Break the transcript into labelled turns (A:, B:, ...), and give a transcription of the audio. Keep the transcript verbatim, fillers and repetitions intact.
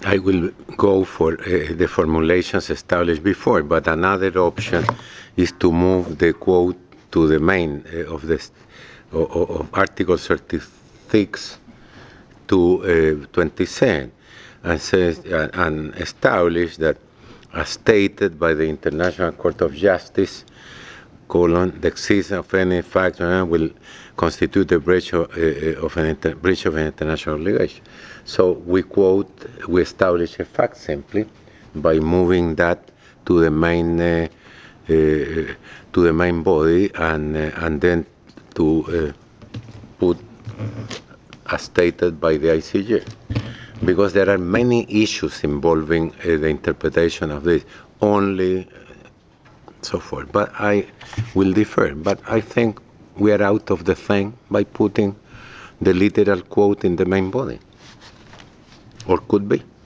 A: I will go for uh, the formulations established before, but another option is to move the quote to the main uh, of this of, of Article thirty-six to uh, twenty-seven, and says uh, and establish that, as stated by the International Court of Justice, colon, the existence of any fact uh, will constitute a breach of, uh, of an inter- breach of an international obligation. So we quote, we establish a fact simply by moving that to the main uh, uh, to the main body, and uh, and then to uh, put as stated by the I C J, because there are many issues involving uh, the interpretation of this. Only so forth. But I will differ. But I think we are out of the thing by putting the literal quote in the main body. Or could be.